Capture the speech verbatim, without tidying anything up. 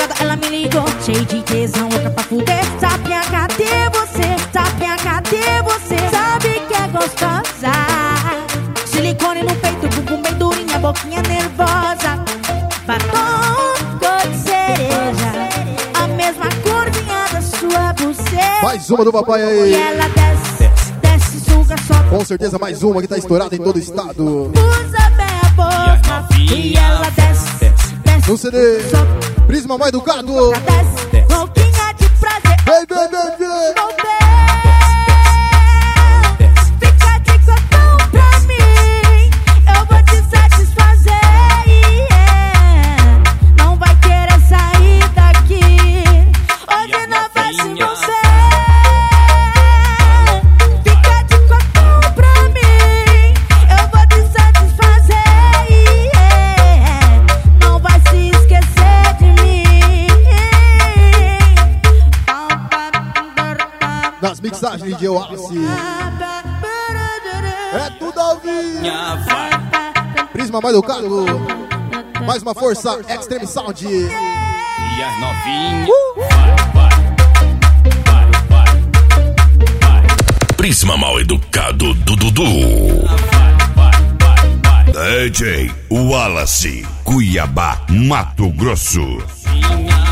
madrugada ela me ligou, cheio de tesão, louca pra fuder. Sapinha, cadê você? Sapinha, cadê você? Sabe que é gostosa. Silicone no peito, bumbum bem durinha, boquinha nervosa. Batom cor de cereja, a mesma corzinha da sua buceta. Mais uma do papai aí. E ela desce, desce, suga, sobe. Com certeza mais uma que tá estourada em todo o estado. Usa bem a boca. E ela desce, desce, no C D Prisma Mais Educado. desce, louquinha de prazer. Vem, vem, vem, vem. Fica de cotão pra mim, eu vou te satisfazer, yeah. Não vai querer sair daqui, hoje não vai se você. Fica de cotão pra mim, eu vou te satisfazer, yeah. Não vai se esquecer de mim. Nas mixagens de Oasis. É tudo ao vivo. Prisma Mais Educado. Mais uma força, Extreme Sound. E as novinhas. Prisma Mal Educado do Dudu. D J Wallace, Cuiabá, Mato Grosso.